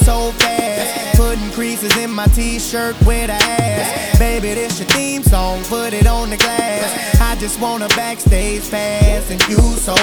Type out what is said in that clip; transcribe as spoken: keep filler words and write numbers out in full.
so fast. Putting creases in my t-shirt with a ass. Baby, this your theme song, put it on the glass. I just want a backstage pass and you so